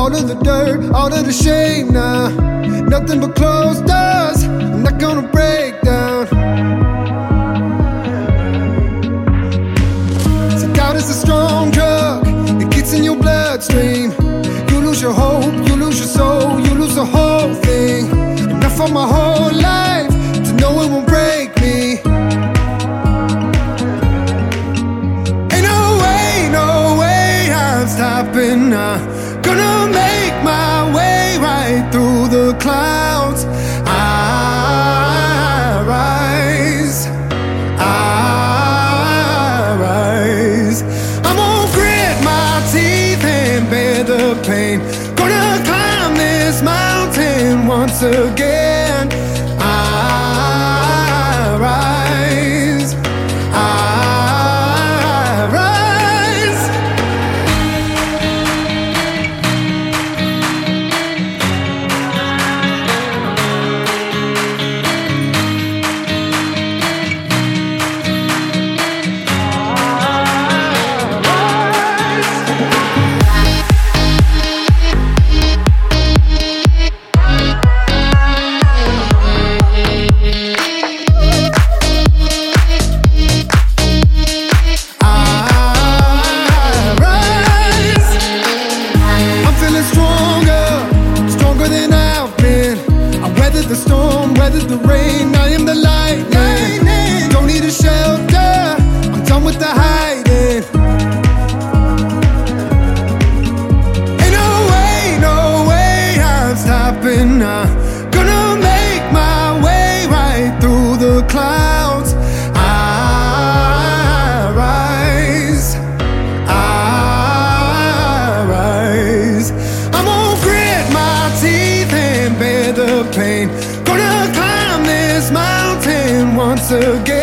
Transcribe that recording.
all of the dirt, all of the shame now. Nothing but closed doors, I'm not gonna break down. So doubt is a strong drug, it gets in your bloodstream. You lose your hope, you lose your soul, you lose the whole thing. And I fought my whole life to know it won't break me. Ain't no way I'm stopping now. Gonna make my way right through the clouds. I rise. I'm gonna grit my teeth and bear the pain. Gonna climb this mountain once again. I rise. The storm, weathered the rain, I am the lightning. Don't need a shelter, I'm done with the hiding. Ain't no way I'm stopping now. Gonna make my way right through the clouds. I rise. I'm gonna grit my teeth and bear the pain. Gonna climb this mountain once again.